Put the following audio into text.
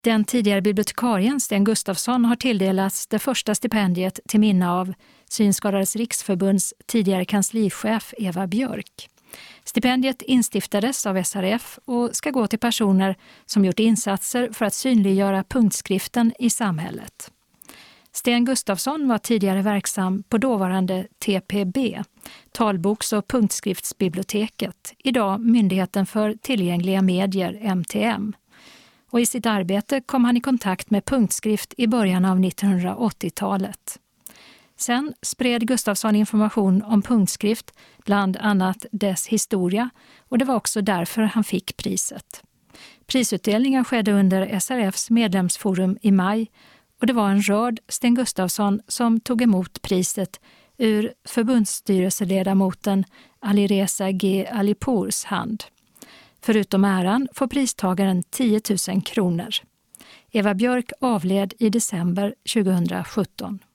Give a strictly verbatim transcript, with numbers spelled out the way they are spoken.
Den tidigare bibliotekarien Sten Gustafsson har tilldelats det första stipendiet till minne av Synskadades riksförbunds tidigare kanslichef Eva Björk. Stipendiet instiftades av S R F och ska gå till personer som gjort insatser för att synliggöra punktskriften i samhället. Sten Gustafsson var tidigare verksam på dåvarande T P B, Talboks- och punktskriftsbiblioteket, idag Myndigheten för tillgängliga medier, M T M. Och i sitt arbete kom han i kontakt med punktskrift i början av nittonhundraåttiotalet. Sen spred Gustafsson information om punktskrift, bland annat dess historia, och det var också därför han fick priset. Prisutdelningen skedde under S R F:s medlemsforum i maj, och det var en rörd Sten Gustafsson som tog emot priset ur förbundsstyrelseledamoten Alireza G. Alipours hand. Förutom äran får pristagaren tio tusen kronor. Eva Björk avled i december tjugohundrasjutton.